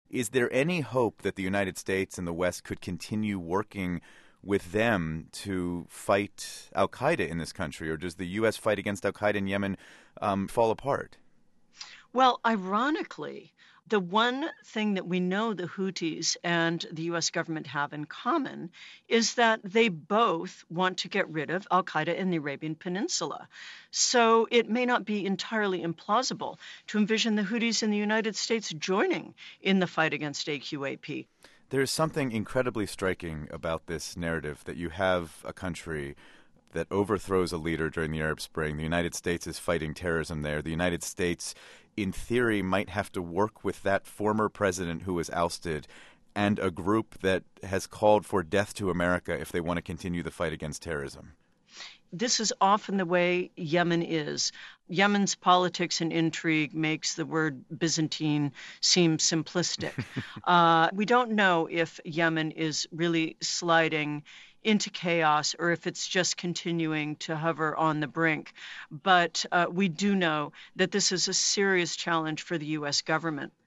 Is there any hope that the United States and the West could continue working with them to fight Al Qaeda in this country, or does the U.S. fight against Al Qaeda in Yemen fall apart? Well, ironically, the one thing that we know the Houthis and the US government have in common is that they both want to get rid of Al Qaeda in the Arabian Peninsula. So it may not be entirely implausible to envision the Houthis in the United States joining in the fight against AQAP. There's something incredibly striking about this narrative that you have a country that overthrows a leader during the Arab Spring. The United States is fighting terrorism there. The United States, in theory, might have to work with that former president who was ousted and a group that has called for death to America if they want to continue the fight against terrorism. This is often the way Yemen is. Yemen's politics and intrigue makes the word Byzantine seem simplistic. We don't know if Yemen is really sliding into chaos or if it's just continuing to hover on the brink. But we do know that this is a serious challenge for the U.S. government.